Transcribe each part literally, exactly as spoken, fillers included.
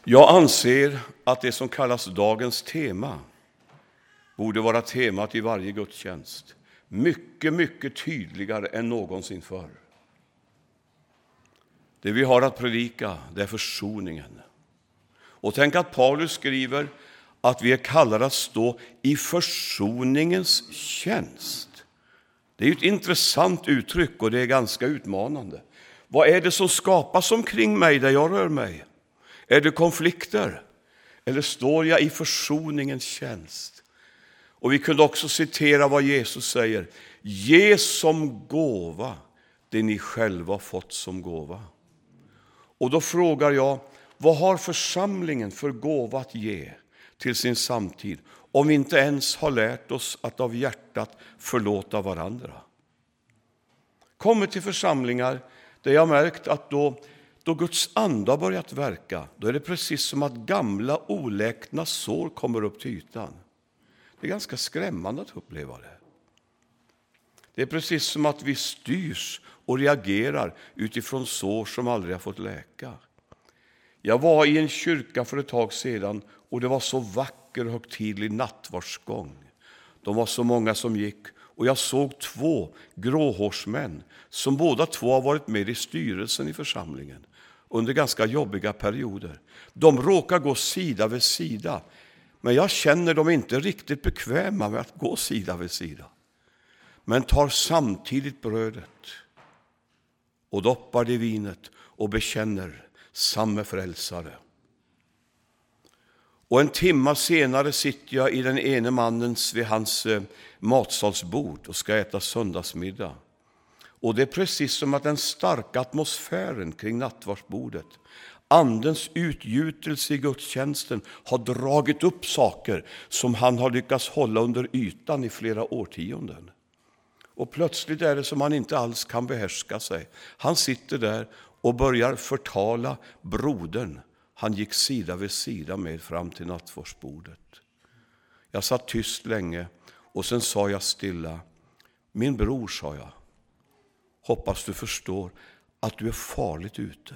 Jag anser att det som kallas dagens tema borde vara temat i varje gudstjänst. Mycket, mycket tydligare än någonsin förr. Det vi har att predika, det är försoningen. Och tänk att Paulus skriver att vi är kallade att stå i försoningens tjänst. Det är ju ett intressant uttryck och det är ganska utmanande. Vad är det som skapas omkring mig där jag rör mig? Är det konflikter? Eller står jag i försoningens tjänst? Och vi kunde också citera vad Jesus säger. Ge som gåva det ni själva fått som gåva. Och då frågar jag, vad har församlingen för gåva att ge till sin samtid om vi inte ens har lärt oss att av hjärtat förlåta varandra? Kommer till församlingar där jag märkt att då, då Guds ande har börjat verka, då är det precis som att gamla oläkna sår kommer upp till ytan. Det är ganska skrämmande att uppleva det. Det är precis som att vi styrs och reagerar utifrån sår som aldrig har fått läka. Jag var i en kyrka för ett tag sedan och det var så vacker och högtidlig nattvardsgång. De var så många som gick och jag såg två gråhårsmän som båda två har varit med i styrelsen i församlingen under ganska jobbiga perioder. De råkar gå sida vid sida, men jag känner dem inte riktigt bekväma med att gå sida vid sida. Men tar samtidigt brödet och doppar det i vinet och bekänner samme frälsare. Och en timma senare sitter jag i den ene mannens vid hans eh, matsalsbord och ska äta söndagsmiddag. Och det är precis som att den starka atmosfären kring nattvardsbordet, andens utgjutelse i gudstjänsten, har dragit upp saker som han har lyckats hålla under ytan i flera årtionden. Och plötsligt är det som han inte alls kan behärska sig. Han sitter där och börjar förtala brodern han gick sida vid sida med fram till nattvardsbordet. Jag satt tyst länge och sen sa jag stilla, min bror, sa jag, hoppas du förstår att du är farligt ute.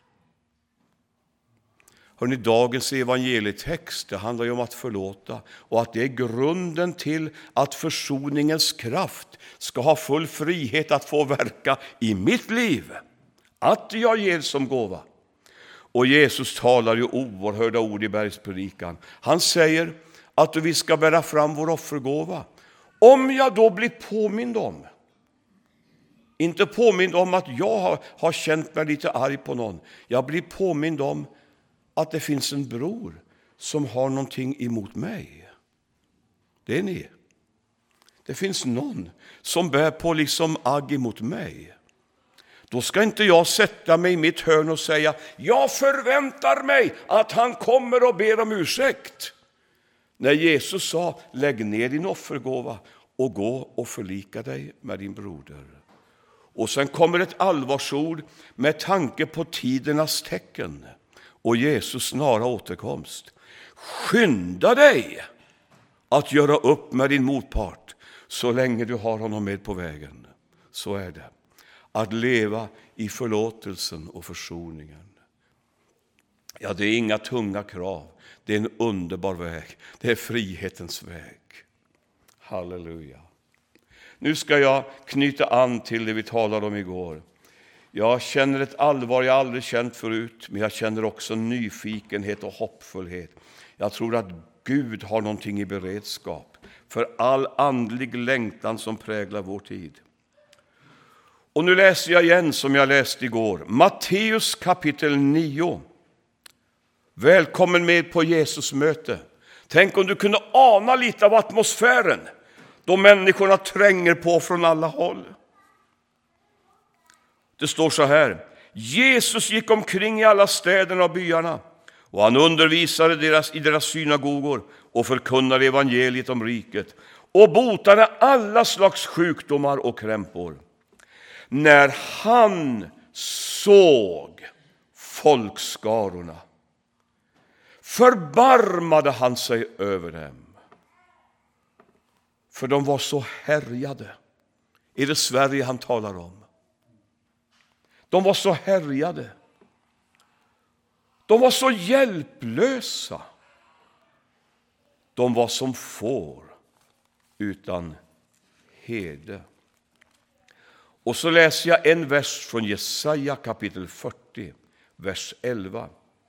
Hörrni, dagens evangelietext, det handlar ju om att förlåta och att det är grunden till att försoningens kraft ska ha full frihet att få verka i mitt liv. Att jag ger som gåva. Och Jesus talar ju oerhörda ord i bergspredikan. Han säger att vi ska bära fram vår offergåva. Om jag då blir påmind om, inte påmind om att jag har, har känt mig lite arg på någon. Jag blir påmind om att det finns en bror som har någonting emot mig. Det är ni. Det finns någon som bär på liksom agg emot mig. Då ska inte jag sätta mig i mitt hörn och säga, jag förväntar mig att han kommer och ber om ursäkt. När Jesus sa, lägg ner din offergåva och gå och förlika dig med din broder. Och sen kommer ett allvarsord med tanke på tidernas tecken och Jesus snara återkomst. Skynda dig att göra upp med din motpart så länge du har honom med på vägen. Så är det. Att leva i förlåtelsen och försoningen. Ja, det är inga tunga krav. Det är en underbar väg. Det är frihetens väg. Halleluja. Nu ska jag knyta an till det vi talade om igår. Jag känner ett allvar jag aldrig känt förut, men jag känner också nyfikenhet och hoppfullhet. Jag tror att Gud har någonting i beredskap för all andlig längtan som präglar vår tid. Och nu läser jag igen som jag läste igår. Matteus kapitel nio. Välkommen med på Jesus möte. Tänk om du kunde ana lite av atmosfären då människorna tränger på från alla håll. Det står så här. Jesus gick omkring i alla städerna och byarna och han undervisade deras, i deras synagogor och förkunnade evangeliet om riket och botade alla slags sjukdomar och krämpor. När han såg folkskarorna förbarmade han sig över dem. För de var så härjade. Är det Sverige han talar om? De var så härjade. De var så hjälplösa. De var som får utan herde. Och så läser jag en vers från Jesaja kapitel fyrtio, vers elva.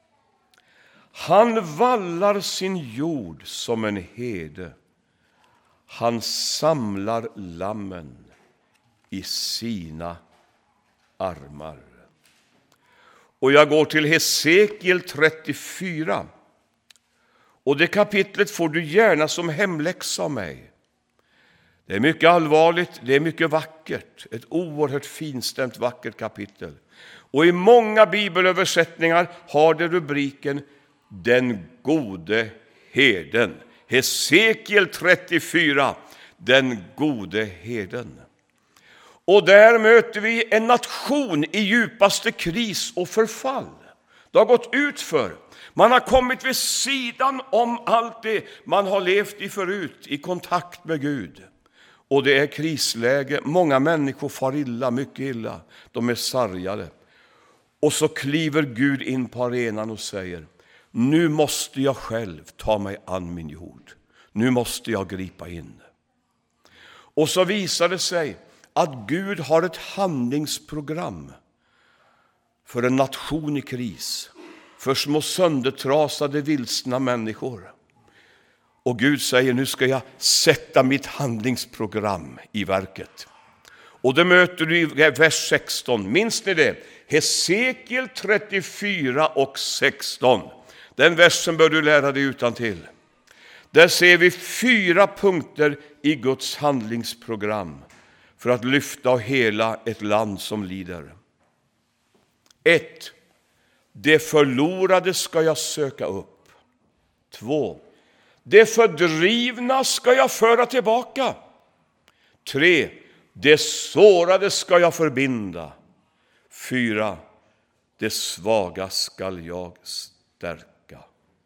Han vallar sin jord som en herde. Han samlar lammen i sina armar. Och jag går till Hesekiel trettiofyra. Och det kapitlet får du gärna som hemläxa av mig. Det är mycket allvarligt, det är mycket vackert. Ett oerhört finstämt vackert kapitel. Och i många bibelöversättningar har det rubriken Den gode herden. Hesekiel trettiofyra, Den gode herden. Och där möter vi en nation i djupaste kris och förfall. Det har gått ut för. Man har kommit vid sidan om allt det man har levt i förut, i kontakt med Gud. Och det är krisläge. Många människor far illa, mycket illa. De är sargade. Och så kliver Gud in på arenan och säger: nu måste jag själv ta mig an min jord. Nu måste jag gripa in. Och så visar det sig att Gud har ett handlingsprogram för en nation i kris. För små söndertrasade, vilsna människor. Och Gud säger: nu ska jag sätta mitt handlingsprogram i verket. Och det möter du i vers sexton. Minns ni det? Hesekiel trettiofyra och sexton. Den versen bör du lära dig utantill. Där ser vi fyra punkter i Guds handlingsprogram för att lyfta och hela ett land som lider. ett. Det förlorade ska jag söka upp. två. Det fördrivna ska jag föra tillbaka. tre. Det sårade ska jag förbinda. fyra. Det svaga ska jag stärka.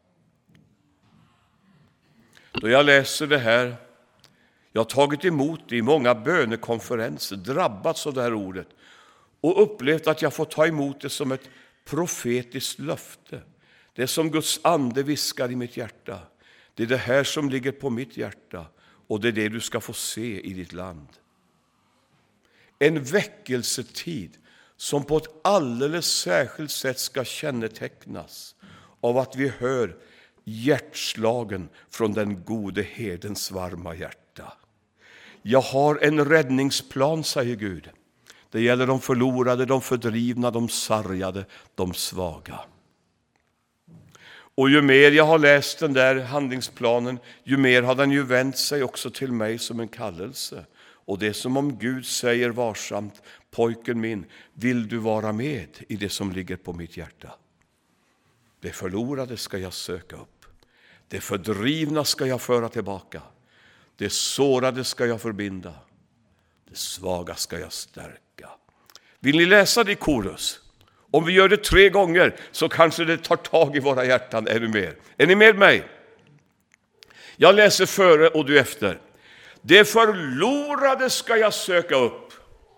Då jag läser det här, jag har tagit emot det i många bönekonferenser, drabbats av det här ordet och upplevt att jag får ta emot det som ett profetiskt löfte. Det är som Guds ande viskar i mitt hjärta. Det är det här som ligger på mitt hjärta och det är det du ska få se i ditt land. En väckelsetid som på ett alldeles särskilt sätt ska kännetecknas av att vi hör hjärtslagen från den gode herdens varma hjärta. Jag har en räddningsplan, säger Gud. Det gäller de förlorade, de fördrivna, de sargade, de svaga. Och ju mer jag har läst den där handlingsplanen, ju mer har den ju vänt sig också till mig som en kallelse. Och det är som om Gud säger varsamt: pojken min, vill du vara med i det som ligger på mitt hjärta? Det förlorade ska jag söka upp. Det fördrivna ska jag föra tillbaka. Det sårade ska jag förbinda. Det svaga ska jag stärka. Vill ni läsa det i korus? Om vi gör det tre gånger så kanske det tar tag i våra hjärtan ännu mer. Är ni med mig? Jag läser före och du efter. Det förlorade ska jag söka upp.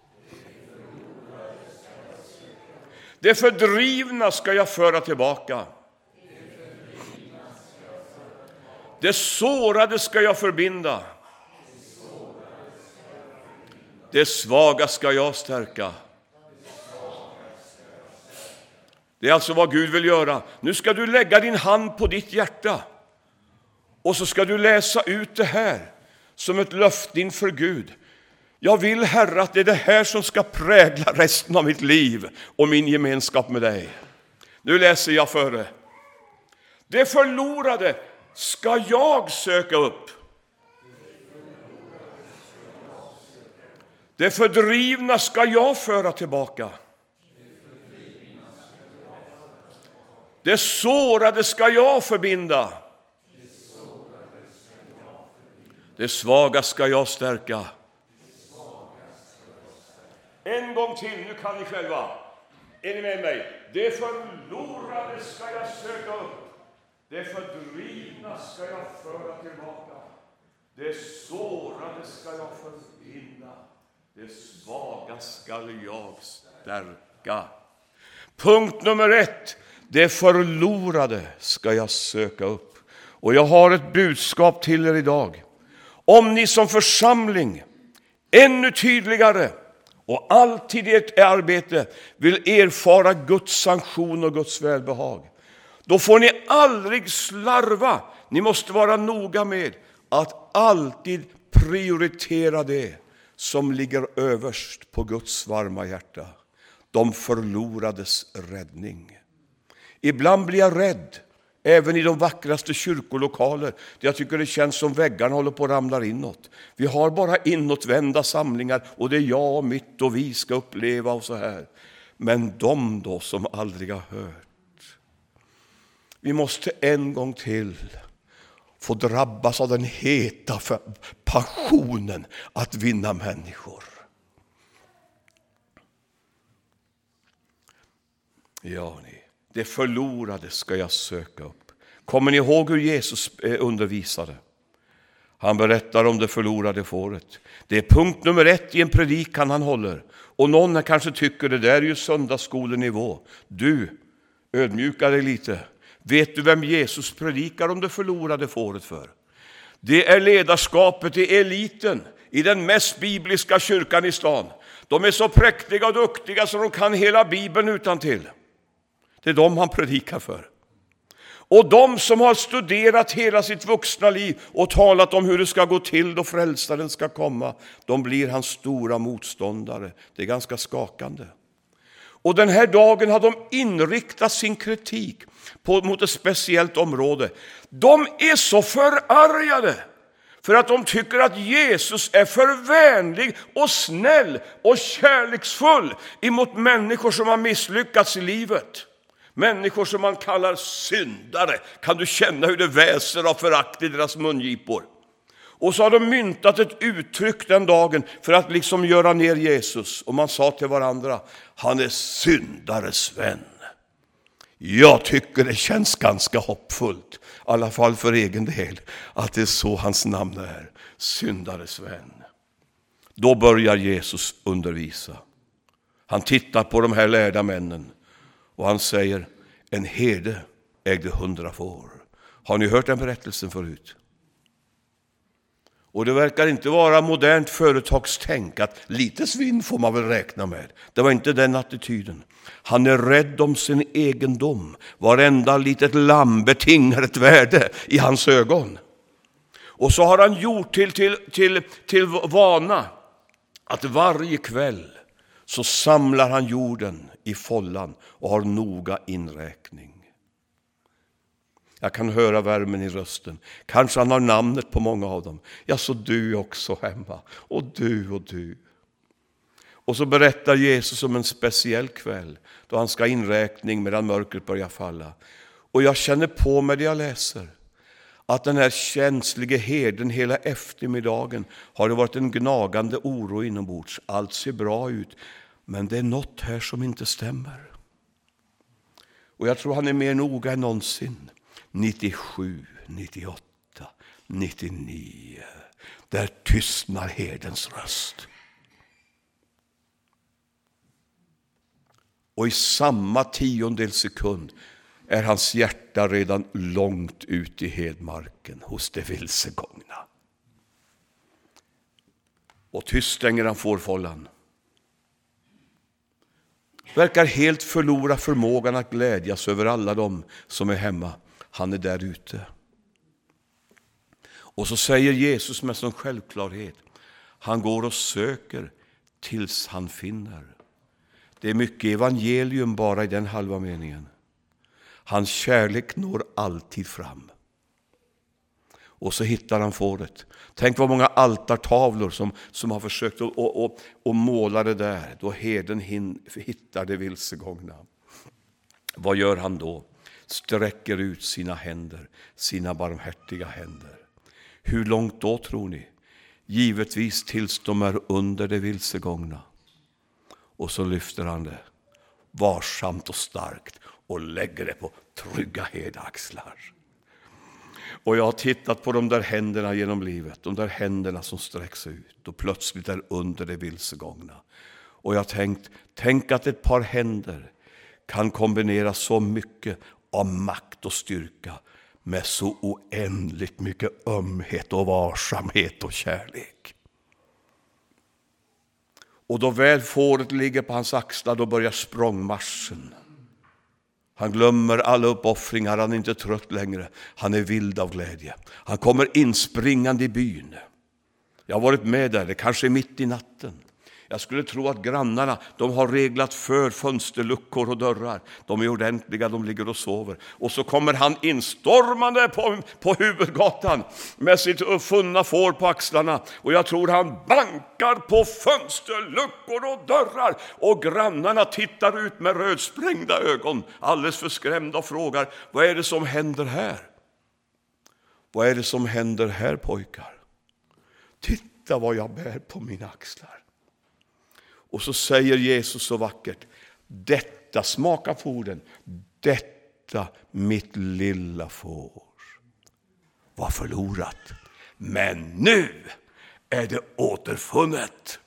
Det fördrivna ska jag föra tillbaka. Det sårade ska jag förbinda. Det svaga ska jag stärka. Det är alltså vad Gud vill göra. Nu ska du lägga din hand på ditt hjärta. Och så ska du läsa ut det här som ett löfte inför Gud. Jag vill, Herre, att det är det här som ska prägla resten av mitt liv och min gemenskap med dig. Nu läser jag före. Det förlorade ska jag söka upp. Det fördrivna ska jag föra tillbaka. Det sårade ska jag förbinda. Det svaga ska jag stärka. En gång till, nu kan ni själva. Är ni med mig? Det förlorade ska jag söka upp. Det fördrivna ska jag föra tillbaka. Det sårade ska jag förbinda. Det svaga ska jag stärka. Punkt nummer ett. Det förlorade ska jag söka upp. Och jag har ett budskap till er idag. Om ni som församling ännu tydligare och alltid i ert arbete vill erfara Guds sanktion och Guds välbehag, då får ni aldrig slarva. Ni måste vara noga med att alltid prioritera det som ligger överst på Guds varma hjärta. De förlorades räddning. Ibland blir jag rädd, även i de vackraste kyrkolokaler. Jag tycker det känns som väggarna håller på att ramla inåt. Vi har bara inåtvända samlingar och det är jag och mitt och vi ska uppleva och så här. Men de då som aldrig har hört. Vi måste en gång till få drabbas av den heta passionen att vinna människor. Ja, ni. Det förlorade ska jag söka upp. Kommer ni ihåg hur Jesus undervisade? Han berättar om det förlorade fåret. Det är punkt nummer ett i en predikan han håller. Och någon kanske tycker det där är ju söndagsskolenivå. Du, ödmjuka dig lite. Vet du vem Jesus predikar om det förlorade fåret för? Det är ledarskapet i eliten i den mest bibliska kyrkan i stan. De är så präktiga och duktiga så de kan hela Bibeln utan till. Det är de han predikar för. Och de som har studerat hela sitt vuxna liv och talat om hur det ska gå till då frälsaren ska komma, de blir hans stora motståndare. Det är ganska skakande. Och den här dagen har de inriktat sin kritik på, mot ett speciellt område. De är så förargade för att de tycker att Jesus är för vänlig och snäll och kärleksfull emot människor som har misslyckats i livet. Människor som man kallar syndare. Kan du känna hur det väser av förakt i deras mungipor? Och så har de myntat ett uttryck den dagen för att liksom göra ner Jesus. Och man sa till varandra, han är syndares vän. Jag tycker det känns ganska hoppfullt, i alla fall för egen del, att det är så hans namn är, syndares vän. Då börjar Jesus undervisa. Han tittar på de här lärda männen och han säger, en herde ägde hundra får. Har ni hört den berättelsen förut? Och det verkar inte vara modernt företagstänk att lite svinn får man väl räkna med. Det var inte den attityden. Han är rädd om sin egendom. Varenda litet lamm betingar ett värde i hans ögon. Och så har han gjort till, till, till, till vana att varje kväll så samlar han jorden i follan och har noga inräkning. Jag kan höra värmen i rösten. Kanske han har namnet på många av dem. Ja, så du också hemma. Och du och du. Och så berättar Jesus om en speciell kväll då han ska inräkning medan mörkret börjar falla. Och jag känner på mig det jag läser. Att den här känsliga herden hela eftermiddagen har det varit en gnagande oro inombords. Allt ser bra ut. Men det är något här som inte stämmer. Och jag tror han är mer noga än någonsin. nittiosju, nittioåtta, nittionio. Där tystnar herdens röst. Och i samma tiondel sekund är hans hjärta redan långt ut i hedmarken hos det vilsegångna. Och tyst stänger han fårfållan. Verkar helt förlora förmågan att glädjas över alla dem som är hemma. Han är där ute. Och så säger Jesus med sån självklarhet. Han går och söker tills han finner. Det är mycket evangelium bara i den halva meningen. Hans kärlek når alltid fram. Och så hittar han fåret. Tänk vad många altartavlor som, som har försökt att och, och, och måla det där. Då herden hin, hittar det vilsegångna. Vad gör han då? Sträcker ut sina händer, sina barmhärtiga händer. Hur långt då tror ni? Givetvis tills de är under det vilsegångna. Och så lyfter han det varsamt och starkt och lägger det på trygga herdaxlar. Och jag har tittat på de där händerna genom livet, de där händerna som sträcks ut och plötsligt är under det vilsegångna. Och jag har tänkt, tänk att ett par händer kan kombinera så mycket av makt och styrka med så oändligt mycket ömhet och varsamhet och kärlek. Och då väl fåret ligger på hans axlar, då börjar språngmarschen. Han glömmer alla uppoffringar, han är inte trött längre. Han är vild av glädje. Han kommer inspringande i byn. Jag har varit med där, det kanske är mitt i natten. Jag skulle tro att grannarna, de har reglat för fönsterluckor och dörrar. De är ordentliga, de ligger och sover. Och så kommer han instormande på, på huvudgatan med sitt funna får på axlarna. Och jag tror han bankar på fönsterluckor och dörrar. Och grannarna tittar ut med rödsprängda ögon, alldeles för skrämda, och frågar: vad är det som händer här? Vad är det som händer här, pojkar? Titta vad jag bär på mina axlar. Och så säger Jesus så vackert: detta, smaka på orden, detta mitt lilla får var förlorat, men nu är det återfunnet.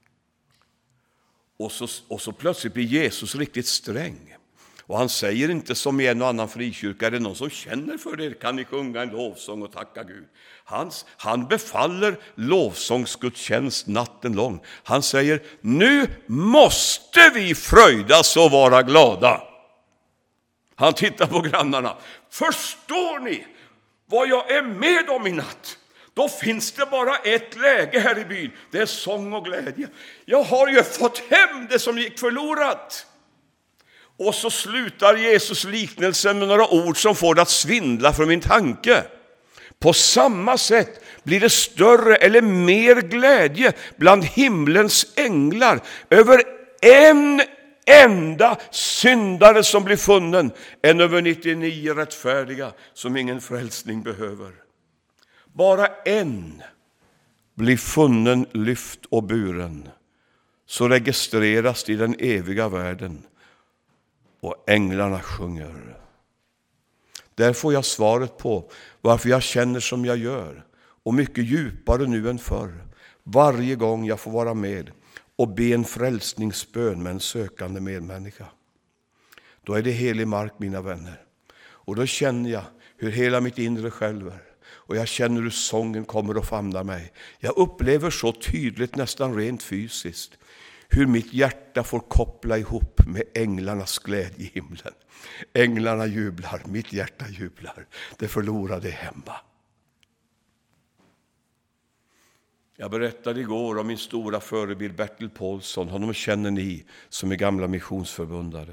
Och så, och så plötsligt blir Jesus riktigt sträng. Och han säger inte som i en och annan frikyrka: är det någon som känner för det, kan ni sjunga en lovsång och tacka Gud. Hans, han befaller lovsångsgudstjänst natten lång. Han säger: nu måste vi fröjdas och vara glada. Han tittar på grannarna: förstår ni vad jag är med om i natt? Då finns det bara ett läge här i byn, det är sång och glädje. Jag har ju fått hem det som gick förlorat. Och så slutar Jesus liknelsen med några ord som får det att svindla för min tanke. På samma sätt blir det större eller mer glädje bland himlens änglar över en enda syndare som blir funnen än över nittionio rättfärdiga som ingen frälsning behöver. Bara en blir funnen, lyft och buren, så registreras i den eviga världen. Och änglarna sjunger. Där får jag svaret på varför jag känner som jag gör. Och mycket djupare nu än förr. Varje gång jag får vara med och be en frälsningsbön med en sökande medmänniska. Då är det helig mark, mina vänner. Och då känner jag hur hela mitt inre skälver. Och jag känner hur sången kommer att famna mig. Jag upplever så tydligt, nästan rent fysiskt, hur mitt hjärta får koppla ihop med änglarnas glädje i himlen. Änglarna jublar, mitt hjärta jublar. Det förlorade är hemma. Jag berättade igår om min stora förebild Bertil Paulsson. Honom känner ni som är gamla missionsförbundare.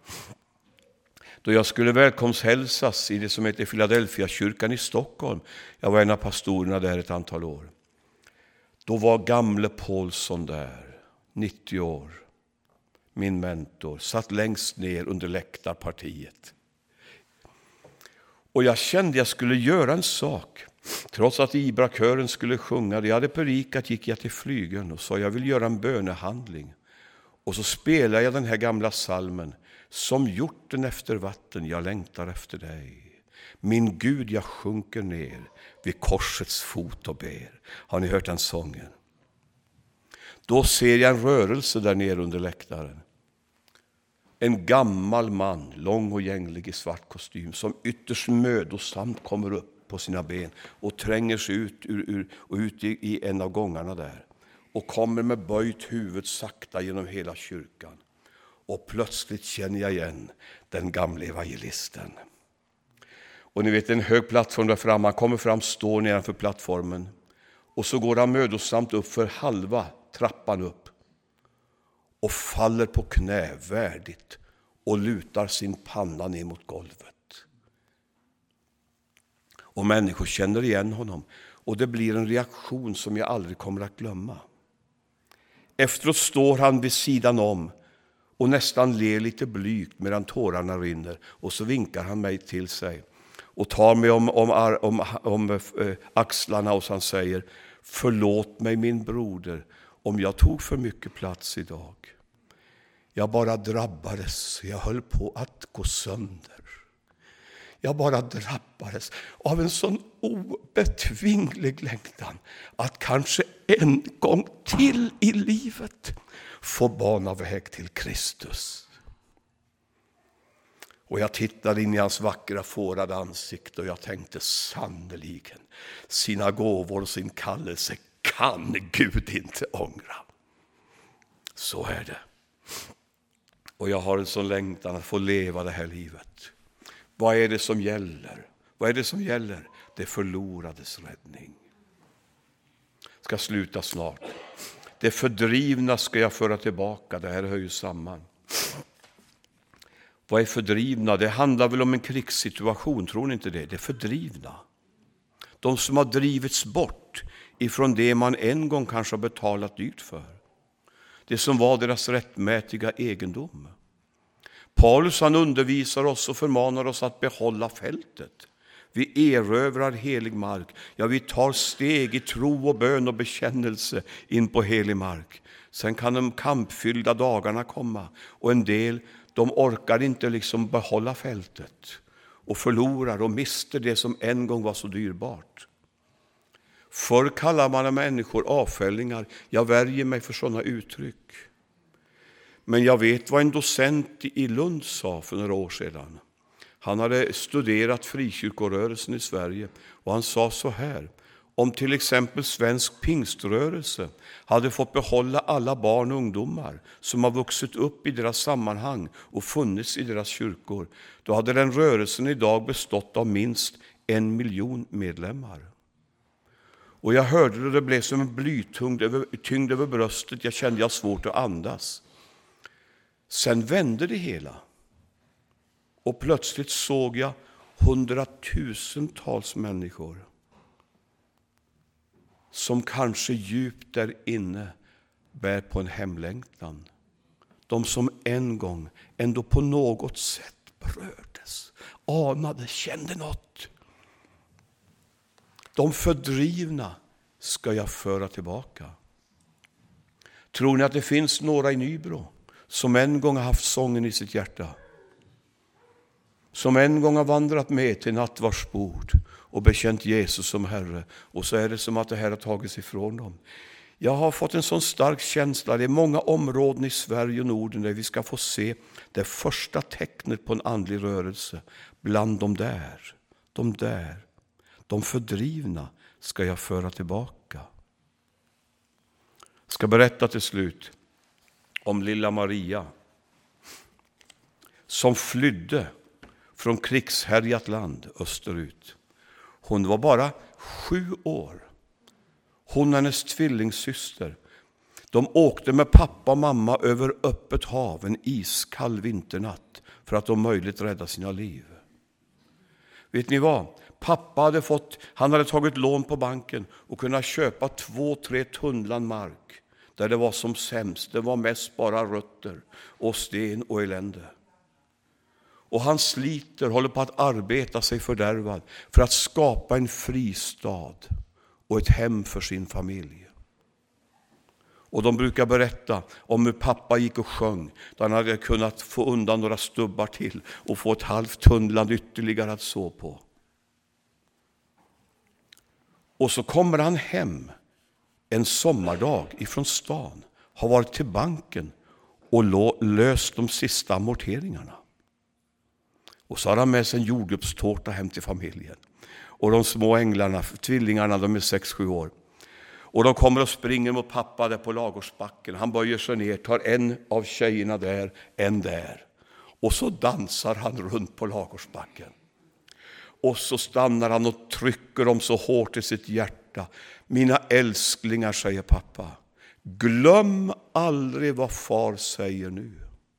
Då jag skulle välkomsthälsas i det som heter Philadelphia kyrkan i Stockholm. Jag var en av pastorerna där ett antal år. Då var gamle Paulsson där. nittio år, min mentor, satt längst ner under läktarpartiet. Och jag kände jag skulle göra en sak. Trots att Ibra-kören skulle sjunga, jag hade perikat, gick jag till flygeln och sa: jag vill göra en bönehandling. Och så spelade jag den här gamla salmen: som hjorten efter vatten, jag längtar efter dig. Min Gud, jag sjunker ner vid korsets fot och ber. Har ni hört den sången? Då ser jag en rörelse där nere under läktaren. En gammal man, lång och gänglig i svart kostym, som ytterst mödosamt kommer upp på sina ben och tränger sig ut, ur, ur, och ut i, i en av gångarna där. Och kommer med böjt huvud sakta genom hela kyrkan. Och plötsligt känner jag igen den gamla evangelisten. Och ni vet, en hög plattform där framme. Han kommer fram, står nedanför plattformen. Och så går han mödosamt upp för halva trappan upp och faller på knä värdigt och lutar sin panna ner mot golvet. Och människor känner igen honom, och det blir en reaktion som jag aldrig kommer att glömma. Efteråt står han vid sidan om och nästan ler lite blygt medan tårarna rinner, och så vinkar han mig till sig och tar mig om, om, om, om äh, axlarna, och så han säger: förlåt mig min broder om jag tog för mycket plats idag. Jag bara drabbades, jag höll på att gå sönder. Jag bara drabbades av en sån obetvinglig längtan att kanske en gång till i livet få bana väg till Kristus. Och jag tittade in i hans vackra fårade ansikte och jag tänkte sannoliken, sina gåvor och sin kallelse kan Gud inte ångra. Så är det. Och jag har en sån längtan att få leva det här livet. Vad är det som gäller? Vad är det som gäller? Det förlorades räddning. Ska sluta snart. Det fördrivna ska jag föra tillbaka. Det här hör ju samman. Vad är fördrivna? Det handlar väl om en krigssituation, tror ni inte det? Det är fördrivna. De som har drivits bort ifrån det man en gång kanske har betalat dyrt för. Det som var deras rättmätiga egendom. Paulus han undervisar oss och förmanar oss att behålla fältet. Vi erövrar helig mark. Ja, vi tar steg i tro och bön och bekännelse in på helig mark. Sen kan de kampfyllda dagarna komma. Och en del, de orkar inte liksom behålla fältet. Och förlorar och mister det som en gång var så dyrbart. Förr kallar man människor avfällingar. Jag värjer mig för sådana uttryck. Men jag vet vad en docent i Lund sa för några år sedan. Han hade studerat frikyrkorörelsen i Sverige och han sa så här: om till exempel svensk pingströrelse hade fått behålla alla barn och ungdomar som har vuxit upp i deras sammanhang och funnits i deras kyrkor, då hade den rörelsen idag bestått av minst en miljon medlemmar. Och jag hörde det, det blev som en blytyngd över, tyngd över bröstet. Jag kände jag svårt att andas. Sen vände det hela. Och plötsligt såg jag hundratusentals människor som kanske djupt där inne bär på en hemlängtan. De som en gång ändå på något sätt berördes, anade, kände något. De fördrivna ska jag föra tillbaka. Tror ni att det finns några i Nybro som en gång har haft sången i sitt hjärta? Som en gång har vandrat med till nattvardsbord och bekänt Jesus som Herre. Och så är det som att det här har tagits ifrån dem. Jag har fått en sån stark känsla. Det är många områden i Sverige och Norden där vi ska få se det första tecknet på en andlig rörelse. Bland de där, de där, de fördrivna ska jag föra tillbaka. Jag ska berätta till slut om lilla Maria som flydde från krigshärjat land österut. Hon var bara sju år. Hon och hennes tvillingsyster. De åkte med pappa och mamma över öppet hav en iskall vinternatt för att om möjligt rädda sina liv. Vet ni vad? Pappa hade fått, han hade tagit lån på banken och kunnat köpa två, tre tunnland mark där det var som sämst. Det var mest bara rötter och sten och elände. Och han sliter, håller på att arbeta sig fördärvad för att skapa en fristad och ett hem för sin familj. Och de brukar berätta om hur pappa gick och sjöng. Då han hade kunnat få undan några stubbar till och få ett halvt tunnland ytterligare att så på. Och så kommer han hem en sommardag ifrån stan. Har varit till banken och löst de sista amorteringarna. Och så har han med sig en jordgubbstårta hem till familjen. Och de små änglarna, tvillingarna, de är sex sju år. Och de kommer och springer mot pappa där på Lagårdsbacken. Han böjer sig ner, tar en av tjejerna där, en där. Och så dansar han runt på Lagårdsbacken. Och så stannar han och trycker dem så hårt i sitt hjärta. Mina älsklingar, säger pappa. Glöm aldrig vad far säger nu.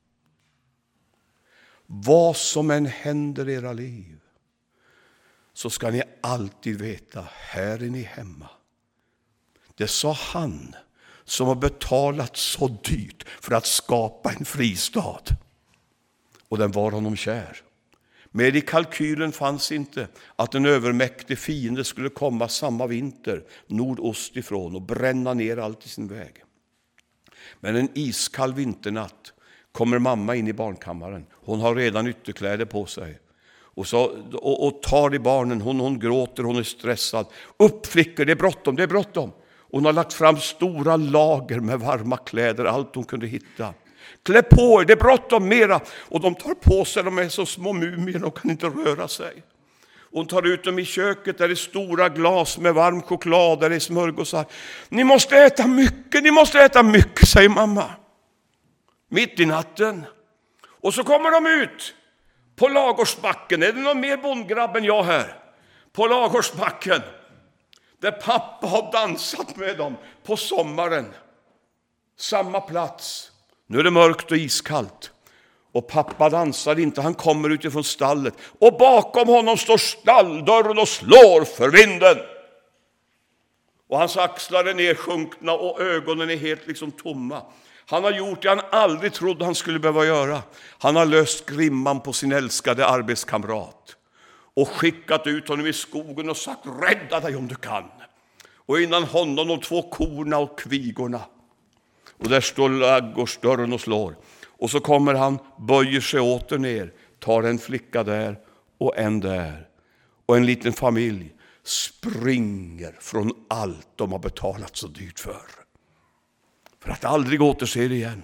Vad som än händer i era liv, så ska ni alltid veta, här är ni hemma. Det sa han som har betalat så dyrt för att skapa en fristad. Och den var honom kär. Med i kalkylen fanns inte att en övermäktig fiende skulle komma samma vinter nordost ifrån och bränna ner allt i sin väg. Men en iskall vinternatt kommer mamma in i barnkammaren. Hon har redan ytterkläder på sig. Och, så, och, och tar i barnen. Hon, hon gråter, hon är stressad. Upp flickor, det är bråttom, det är bråttom. Hon har lagt fram stora lager med varma kläder, allt hon kunde hitta. Klä på er, det är bråttom mera. Och de tar på sig, de är så små mumier, och kan inte röra sig. Hon tar ut dem i köket, där det är stora glas med varm choklad, där det är smörgåsar. Ni måste äta mycket, ni måste äta mycket, säger mamma. Mitt i natten. Och så kommer de ut på Lagårdsbacken. Är det någon mer bondgrabb än jag här? På Lagårdsbacken. Där pappa har dansat med dem på sommaren. Samma plats. Nu är det mörkt och iskallt. Och pappa dansar inte, han kommer utifrån stallet. Och bakom honom står stalldörren och slår för vinden. Och hans axlar är nedsjunkna och ögonen är helt liksom tomma. Han har gjort det han aldrig trodde han skulle behöva göra. Han har löst grimman på sin älskade arbetskamrat. Och skickat ut honom i skogen och sagt, rädda dig om du kan. Och innan honom de två korna och kvigorna. Och där står ladugårdsdörren och slår. Och så kommer han, böjer sig åter ner, tar en flicka där och en där. Och en liten familj springer från allt de har betalat så dyrt för. För att aldrig återse det igen.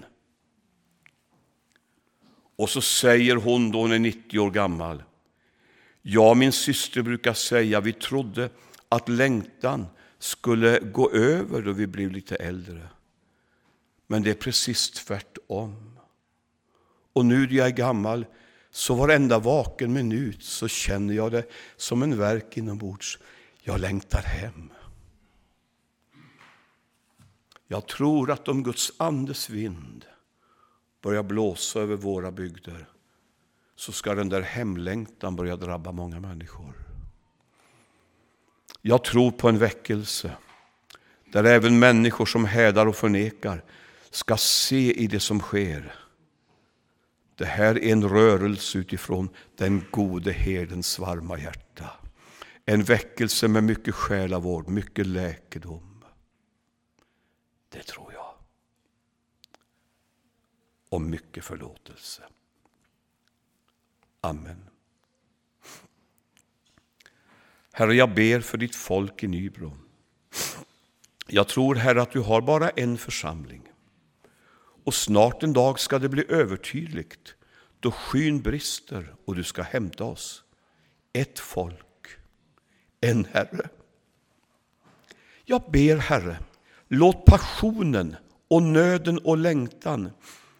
Och så säger hon då, hon är nittio år gammal. Ja, min syster brukar säga, vi trodde att längtan skulle gå över då vi blev lite äldre. Men det är precis tvärtom. Och nu när jag är gammal, så varenda vaken minut så känner jag det som en verk inombords. Jag längtar hem. Jag tror att om Guds andes vind börjar blåsa över våra bygder, så ska den där hemlängtan börja drabba många människor. Jag tror på en väckelse där även människor som hädar och förnekar ska se i det som sker. Det här är en rörelse utifrån den gode herdens varma hjärta. En väckelse med mycket själavård, mycket läkedom. Det tror jag. Och mycket förlåtelse. Amen. Herre, jag ber för ditt folk i Nybro. Jag tror, Herre, att du har bara en församling. Och snart en dag ska det bli övertydligt, då skyn brister och du ska hämta oss. Ett folk, en Herre. Jag ber, Herre, låt passionen och nöden och längtan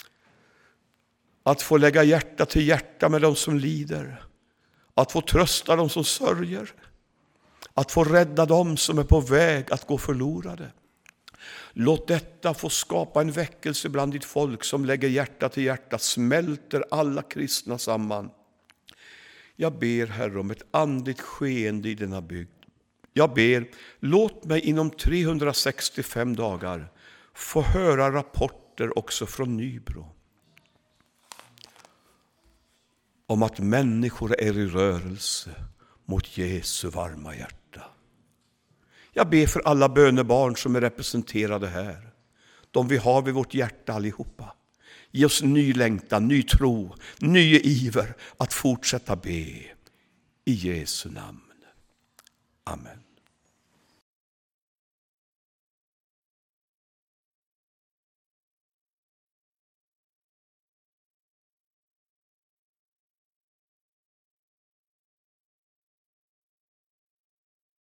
att få lägga hjärta till hjärta med dem som lider, att få trösta dem som sörjer, att få rädda dem som är på väg att gå förlorade. Låt detta få skapa en väckelse bland ditt folk som lägger hjärta till hjärta, smälter alla kristna samman. Jag ber, Herre, om ett andligt skeende i denna bygd. Jag ber, låt mig inom trehundrasextiofem dagar få höra rapporter också från Nybro om att människor är i rörelse mot Jesu varma hjärta. Jag ber för alla bönebarn som är representerade här. De vi har vid vårt hjärta allihopa. Ge oss ny längtan, ny tro, ny iver att fortsätta be. I Jesu namn. Amen.